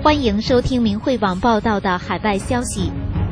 欢迎收听明慧网报道的海外消息。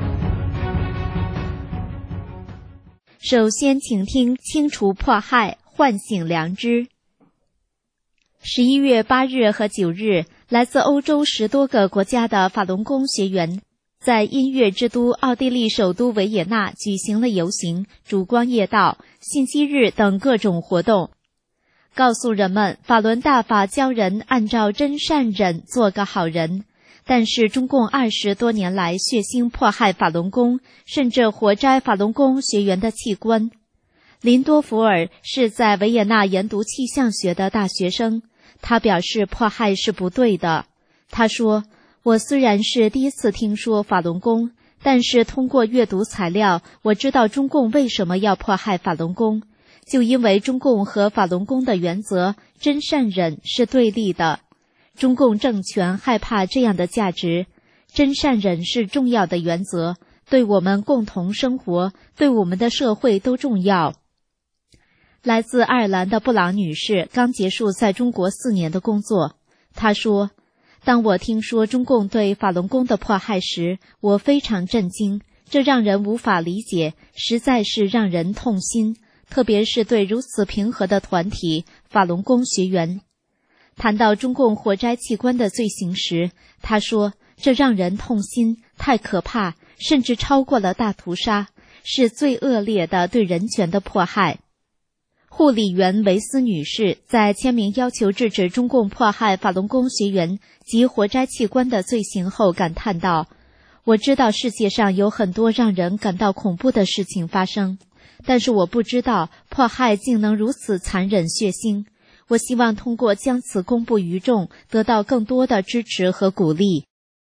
首先请听清除迫害，唤醒良知。11月8日和9日，来自欧洲10多个国家的法轮功学员在音乐之都奥地利首都维也纳举行了游行、烛光夜道、信息日等各种活动，告诉人们法轮大法教人按照真善忍做个好人。但是中共20多年来血腥迫害法轮功，甚至活摘法轮功学员的器官。林多福尔是在维也纳研读气象学的大学生，他表示迫害是不对的。他说，我虽然是第一次听说法轮功，但是通过阅读材料，我知道中共为什么要迫害法轮功，就因为中共和法轮功的原则真善忍是对立的。中共政权害怕这样的价值，真善忍是重要的原则，对我们共同生活，对我们的社会都重要。来自爱尔兰的布朗女士刚结束在中国4年的工作，她说，当我听说中共对法轮功的迫害时，我非常震惊，这让人无法理解，实在是让人痛心，特别是对如此平和的团体法轮功学员。谈到中共活摘器官的罪行时，他说，这让人痛心，太可怕，甚至超过了大屠杀，是最恶劣的对人权的迫害。护理员维斯女士在签名要求制止中共迫害法轮功学员及活摘器官的罪行后感叹道，我知道世界上有很多让人感到恐怖的事情发生，但是我不知道迫害竟能如此残忍血腥。我希望通过将此公布于众，得到更多的支持和鼓励。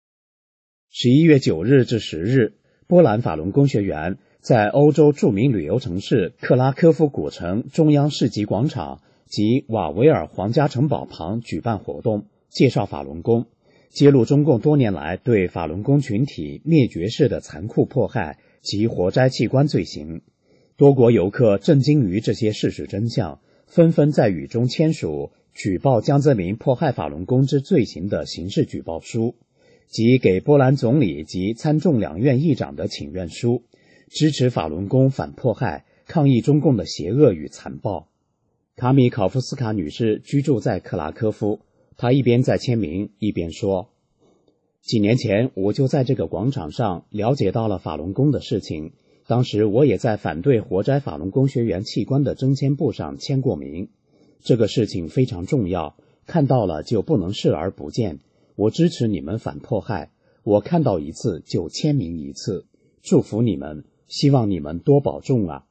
11月9日至10日，波兰法轮功学员在欧洲著名旅游城市克拉科夫古城中央市集广场及瓦维尔皇家城堡旁举办活动，介绍法轮功，揭露中共多年来对法轮功群体灭绝式的残酷迫害及活摘器官罪行。多国游客震惊于这些事实真相，纷纷在雨中签署举报江泽民迫害法轮功之罪行的刑事举报书，及给波兰总理及参众两院议长的请愿书，支持法轮功反迫害，抗议中共的邪恶与残暴。卡米考夫斯卡女士居住在克拉科夫，她一边在签名一边说，几年前我就在这个广场上了解到了法轮功的事情，当时我也在反对活摘法轮功学员器官的征签簿上签过名。这个事情非常重要，看到了就不能视而不见。我支持你们反迫害，我看到一次就签名一次，祝福你们，希望你们多保重啊。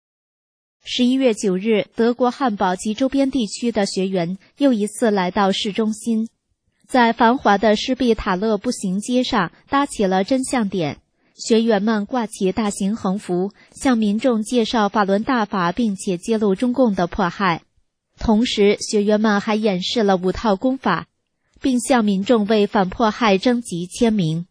11月9日，德国汉堡及周边地区的学员又一次来到市中心，在繁华的施毕塔勒步行街上搭起了真相点。学员们挂起大型横幅，向民众介绍法轮大法，并且揭露中共的迫害。同时，学员们还演示了5套功法，并向民众为反迫害征集签名。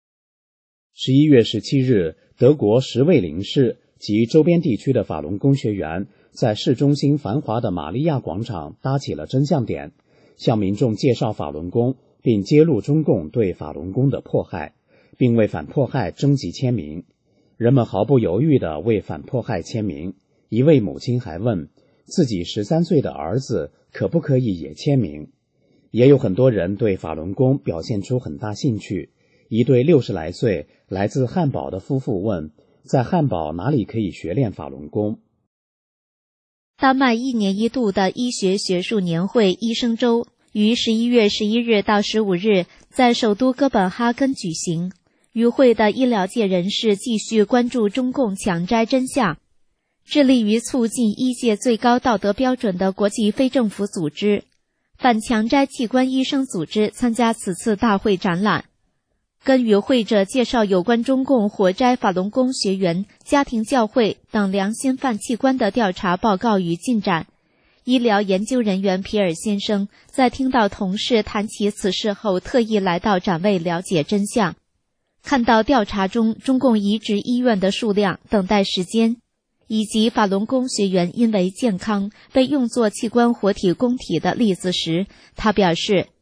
11月17日，德国什韦林市及周边地区的法轮功学员在市中心繁华的玛利亚广场搭起了真相点，向民众介绍法轮功，并揭露中共对法轮功的迫害，并为反迫害征集签名。人们毫不犹豫地为反迫害签名，一位母亲还问自己13岁的儿子可不可以也签名。也有很多人对法轮功表现出很大兴趣。一对60来岁来自汉堡的夫妇问，在汉堡哪里可以学练法轮功？ 丹麦1年1度的医学学术年会医生周于11月11日到15日在首都哥本哈根举行。与会的医疗界人士继续关注中共强摘真相，致力于促进医界最高道德标准的国际非政府组织反强摘器官医生组织参加此次大会展览，跟与会者介绍有关中共活摘法轮功学员、家庭教会等良心犯器官的调查报告与进展。医疗研究人员皮尔先生在听到同事谈起此事后，特意来到展位了解真相。看到调查中中共移植医院的数量、等待时间，以及法轮功学员因为健康被用作器官活体供体的例子时，他表示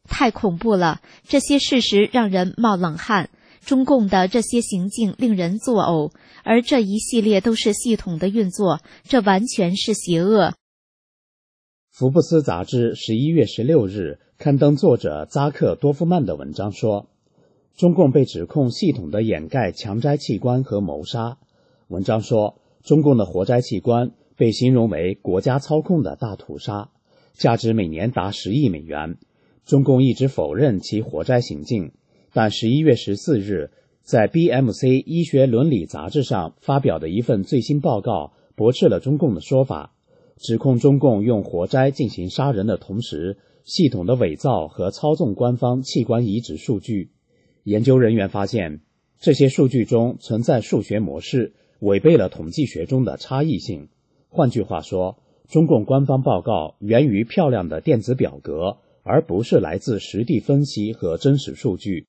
太恐怖了，这些事实让人冒冷汗。中共的这些行径令人作呕，而这一系列都是系统的运作，这完全是邪恶。 福布斯杂志11月16日刊登作者扎克多夫曼的文章说，中共被指控系统地掩盖强摘器官和谋杀。文章说，中共的活摘器官被形容为国家操控的大屠杀，价值每年达10亿美元。中共一直否认其活摘行径，但11月14日在 BMC 医学伦理杂志上发表的一份最新报告驳斥了中共的说法，指控中共用活摘进行杀人的同时，系统的伪造和操纵官方器官移植数据。研究人员发现，这些数据中存在数学模式，违背了统计学中的差异性。换句话说，中共官方报告源于漂亮的电子表格，而不是来自实地分析和真实数据。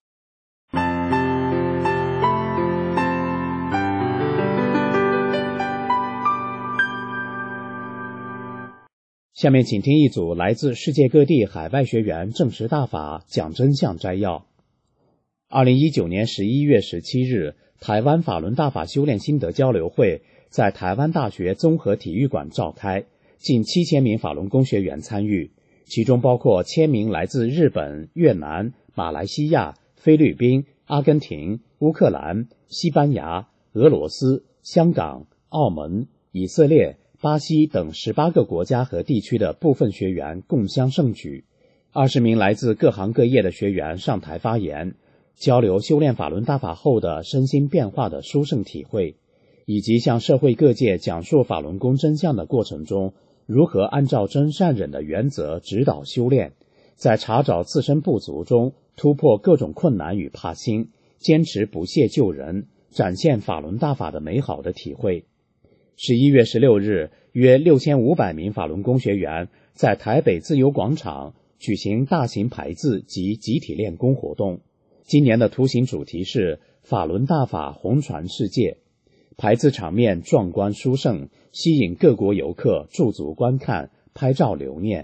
下面请听一组来自世界各地海外学员证实大法讲真相摘要。2019年11月17日，台湾法轮大法修炼心得交流会在台湾大学综合体育馆召开，近7000名法轮功学员参与，其中包括1000名来自日本、越南、马来西亚、菲律宾、阿根廷、乌克兰、西班牙、俄罗斯、香港、澳门、以色列、巴西等18个国家和地区的部分学员共襄盛举。20名来自各行各业的学员上台发言，交流修炼法轮大法后的身心变化的殊胜体会，以及向社会各界讲述法轮功真相的过程中，如何按照真善忍的原则指导修炼，在查找自身不足中突破各种困难与怕心，坚持不懈救人，展现法轮大法的美好的体会。11月16日，约6500名法轮功学员在台北自由广场举行大型排字及集体练功活动。今年的图形主题是法轮大法红传世界，排字场面壮观殊胜，吸引各国游客驻足观看，拍照留念。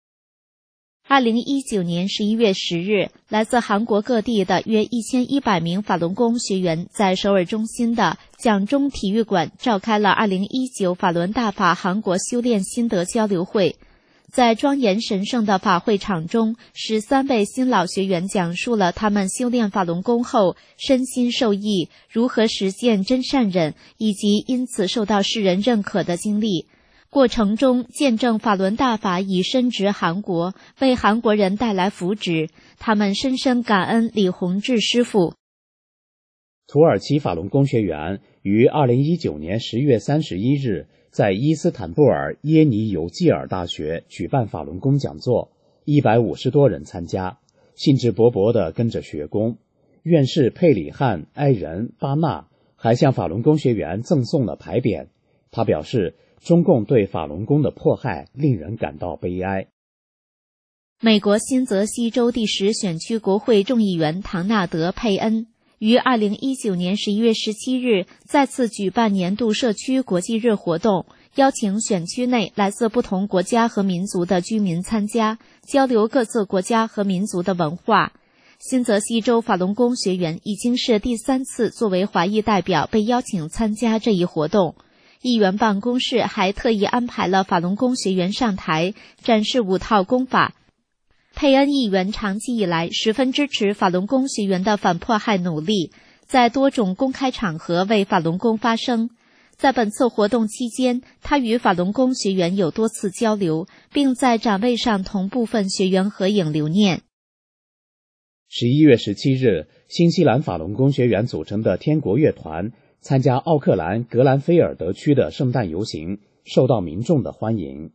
2019年11月10日，来自韩国各地的约1100名法轮功学员在首尔中心的蒋中体育馆召开了2019法轮大法韩国修炼心得交流会。在庄严神圣的法会场中，13位新老学员讲述了他们修炼法轮功后身心受益，如何实践真善忍，以及因此受到世人认可的经历。过程中见证法轮大法已深植韩国，为韩国人带来福祉，他们深深感恩李洪志师父。 土耳其法轮功学员于2019年10月31日在伊斯坦布尔耶尼尤济尔大学举办法轮功讲座，150多人参加，兴致勃勃地跟着学功。院士佩里汉埃仁巴纳还向法轮功学员赠送了牌匾。他表示，中共对法轮功的迫害令人感到悲哀。 美国新泽西州第10选区国会众议员唐纳德·佩恩于2019年11月17日再次举办年度社区国际日活动，邀请选区内来自不同国家和民族的居民参加，交流各自国家和民族的文化。新泽西州法轮功学员已经是第3次作为华裔代表被邀请参加这一活动。议员办公室还特意安排了法轮功学员上台，展示5套功法。佩恩议员长期以来十分支持法轮功学员的反迫害努力，在多种公开场合为法轮功发声。在本次活动期间，他与法轮功学员有多次交流，并在展位上同部分学员合影留念。 11月17日，新西兰法轮功学员组成的天国乐团参加奥克兰格兰菲尔德区的圣诞游行，受到民众的欢迎。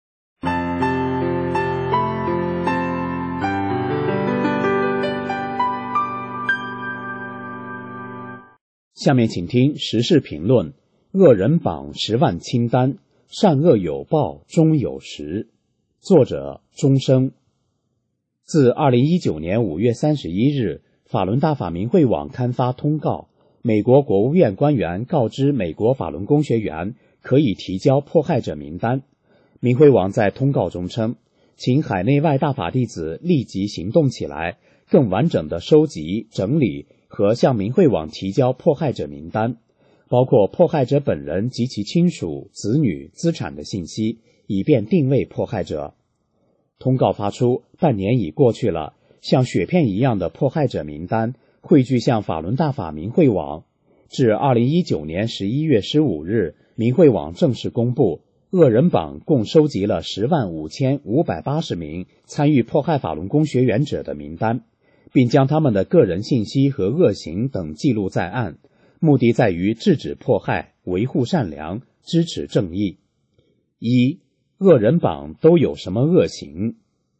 下面请听时事评论：恶人榜10万清单，善恶有报终有时。作者钟声。自2019年5月31日，法轮大法明慧网刊发通告，美国国务院官员告知美国法轮功学员可以提交迫害者名单。明慧网在通告中称， 请海内外大法弟子立即行动起来，更完整地收集、整理和向明慧网提交迫害者名单，包括迫害者本人及其亲属、子女、资产的信息，以便定位迫害者。通告发出，半年已过去了，像雪片一样的迫害者名单汇聚向法轮大法明慧网。至2019年11月15日，明慧网正式公布，恶人榜共收集了105580名参与迫害法轮功学员者的名单，并将他们的个人信息和恶行等记录在案，目的在于制止迫害，维护善良，支持正义。一、恶人榜都有什么恶行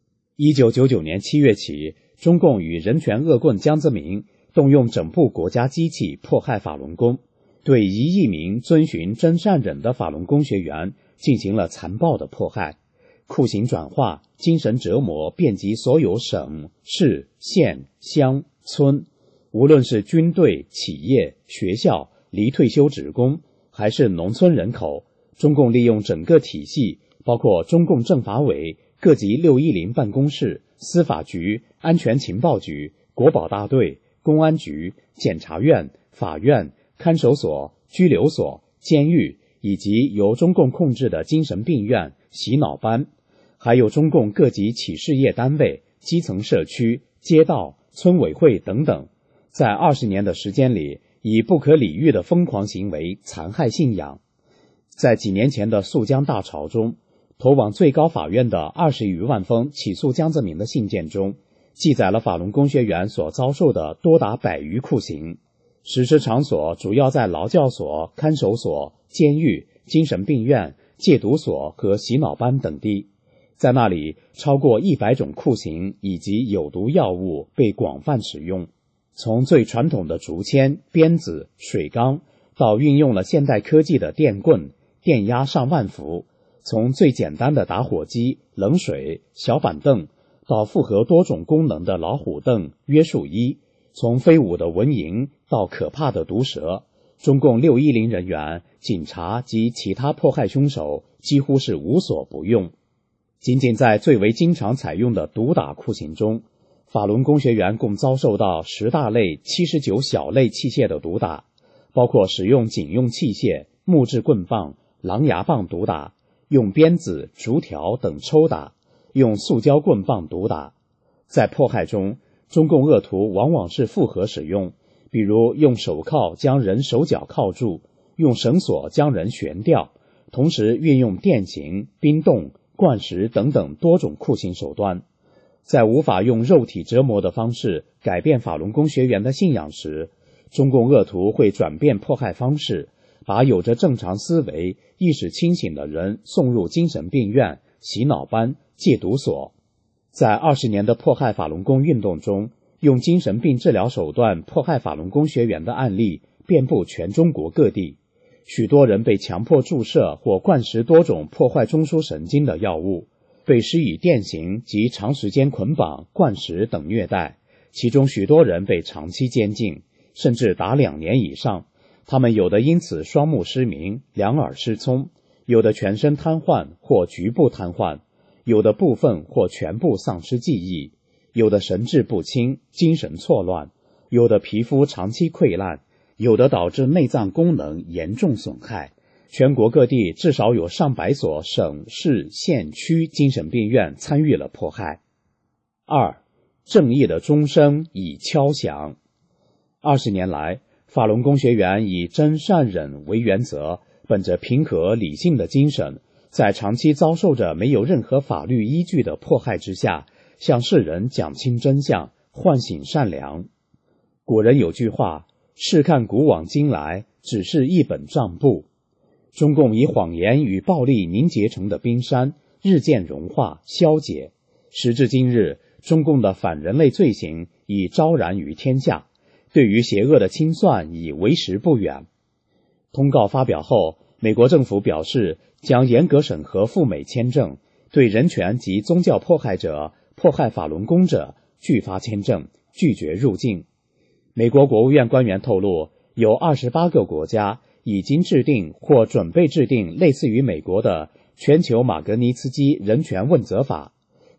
？1999年7月起，中共与人权恶棍江泽民动用整部国家机器迫害法轮功，对1亿名遵循真善忍的法轮功学员进行了残暴的迫害，酷刑转化、精神折磨遍及所有省、市、县、乡、村，无论是军队、企业、学校、离退休职工，还是农村人口，中共利用整个体系，包括中共政法委、各级610办公室、司法局、安全情报局、国保大队、公安局、检察院、法院、看守所、拘留所、监狱，以及由中共控制的精神病院、洗脑班，还有中共各级企事业单位、基层社区、街道、村委会等等，在20年的时间里，以不可理喻的疯狂行为残害信仰。在几年前的肃江大潮中，投往最高法院的20余万封起诉江泽民的信件中，记载了法轮功学员所遭受的多达100余酷刑，实施场所主要在劳教所、看守所、监狱、精神病院、戒毒所和洗脑班等地。在那里，超过100种酷刑以及有毒药物被广泛使用，从最传统的竹签、鞭子、水缸，到运用了现代科技的电棍，电压上万伏，从最简单的打火机、冷水、小板凳，到复合多种功能的老虎凳、约束衣，从飞舞的蚊蝇到可怕的毒蛇，中共610人员、警察及其他迫害凶手几乎是无所不用。仅仅在最为经常采用的毒打酷刑中，法轮功学员共遭受到10大类、79小类器械的毒打，包括使用警用器械、木质棍棒、狼牙棒毒打，用鞭子、竹条等抽打，用塑胶棍棒毒打。在迫害中，中共恶徒往往是复合使用，比如用手铐将人手脚铐住，用绳索将人悬吊，同时运用电刑、冰冻、灌食等等多种酷刑手段。在无法用肉体折磨的方式改变法轮功学员的信仰时，中共恶徒会转变迫害方式，把有着正常思维、意识清醒的人送入精神病院、洗脑班、戒毒所。在20年的迫害法轮功运动中，用精神病治疗手段迫害法轮功学员的案例遍布全中国各地，许多人被强迫注射或灌食多种破坏中枢神经的药物，被施以电刑及长时间捆绑、灌食等虐待，其中许多人被长期监禁，甚至达2年以上。他们有的因此双目失明、两耳失聪，有的全身瘫痪或局部瘫痪，有的部分或全部丧失记忆，有的神志不清、精神错乱，有的皮肤长期溃烂，有的导致内脏功能严重损害。全国各地至少有上百所省、市、县、区精神病院参与了迫害。2. 正义的钟声已敲响。20年来，法轮功学员以真善忍为原则，本着平和理性的精神，在长期遭受着没有任何法律依据的迫害之下，向世人讲清真相，唤醒善良。古人有句话，试看古往今来，只是一本账簿。中共以谎言与暴力凝结成的冰山日渐融化消解，时至今日，中共的反人类罪行已昭然于天下，对于邪恶的清算已为时不远。通告发表后，美国政府表示将严格审核赴美签证，对人权及宗教迫害者、迫害法轮功者拒发签证，拒绝入境。美国国务院官员透露，有28个国家已经制定或准备制定类似于美国的全球马格尼茨基人权问责法，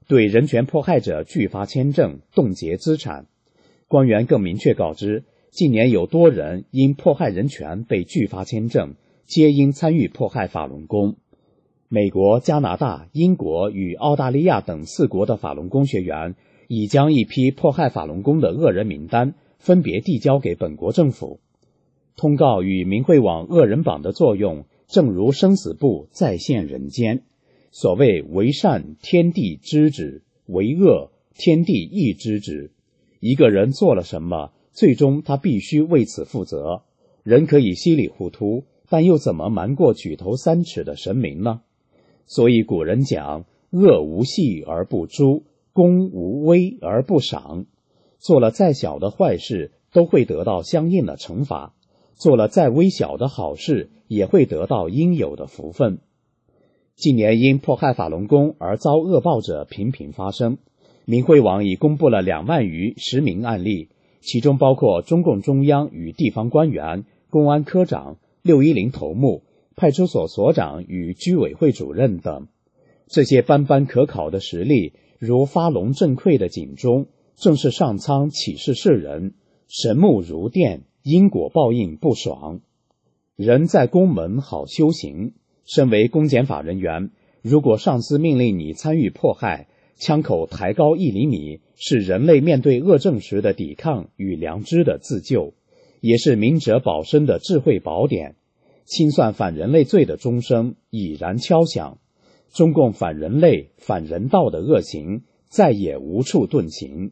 对人权迫害者拒发签证、冻结资产。官员更明确告知，近年有多人因迫害人权被拒发签证，皆因参与迫害法轮功。美国、加拿大、英国与澳大利亚等4国的法轮功学员已将一批迫害法轮功的恶人名单分别递交给本国政府。通告与明慧网恶人榜的作用，正如生死簿再现人间。所谓为善天地知之，为恶天地亦知之。一个人做了什么，最终他必须为此负责。人可以稀里糊涂，但又怎么瞒过举头3尺的神明呢？所以古人讲，恶无细而不诛，功无微而不赏。做了再小的坏事，都会得到相应的惩罚；做了再微小的好事，也会得到应有的福分。近年因迫害法轮功而遭恶报者频频发生，明慧网已公布了2万余实名案例，其中包括中共中央与地方官员、公安科长、610头目、派出所所长与居委会主任等。这些斑斑可考的实例，如发龙震溃的警钟，正是上苍启示世人，神目如电，因果报应不爽。人在宫门好修行，身为公检法人员，如果上司命令你参与迫害，枪口抬高1厘米，是人类面对恶政时的抵抗与良知的自救，也是明哲保身的智慧宝典。清算反人类罪的钟声已然敲响，中共反人类、反人道的恶行再也无处遁形。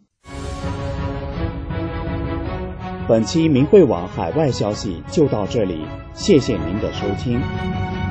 本期明慧网海外消息就到这里，谢谢您的收听。